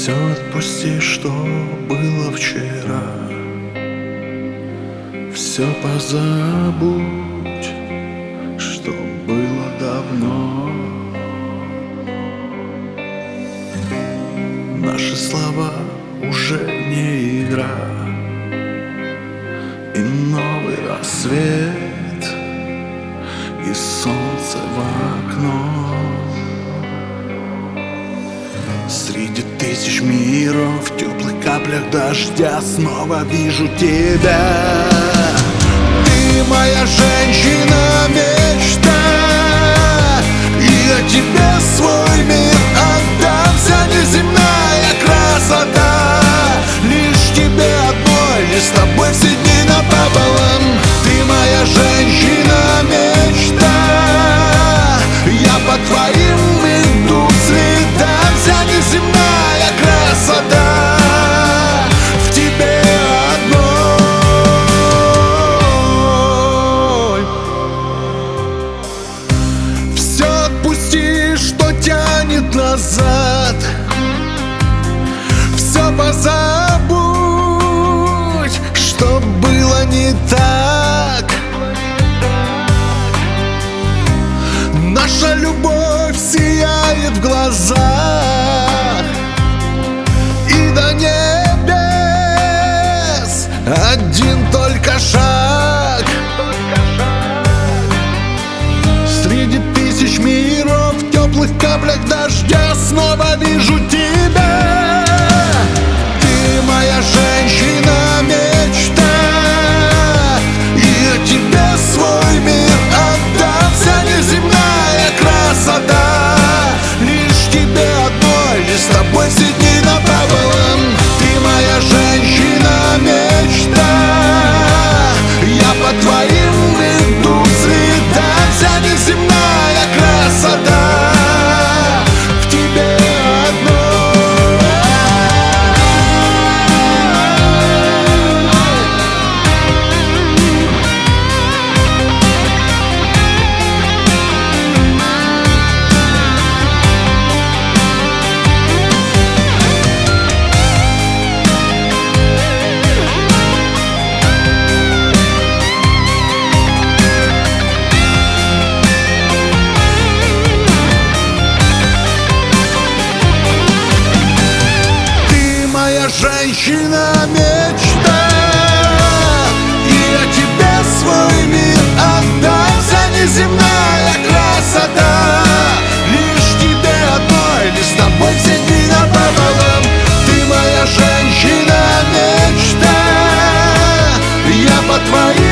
Все отпусти, что было вчера. Все позабудь, что было давно. Наши слова уже не игра, и новый рассвет, и солнце в окно. Среди тысяч миров, в теплых каплях дождя снова вижу тебя. Ты моя женщина, мечта, и я тебе свой мир отдам. Вся неземная красота лишь тебе одной, лишь с тобой все дни напополам. Ты моя женщина, мечта, я по твоим иду следам. Вся неземная красота в тебе одной. Все отпусти, что тянет назад. Все позабудь, что было не так. Наша любовь сияет в глазах, и до небес один только шаг. Среди тысяч миров, в теплых каплях дождя снова вижу тебя. Ты моя женщина, мечта, и я тебе свой мир отдам. Вся неземная красота лишь тебе одной, лишь с тобой все дни напополам. Ты моя женщина, мечта, я по твоим иду следам. Вся неземная красота в тебе одной. Женщина, мечта, и я тебе свой мир отдам. Вся неземная красота лишь тебе одной, лишь с тобой все дни напополам. Ты моя женщина, мечта, я по твоим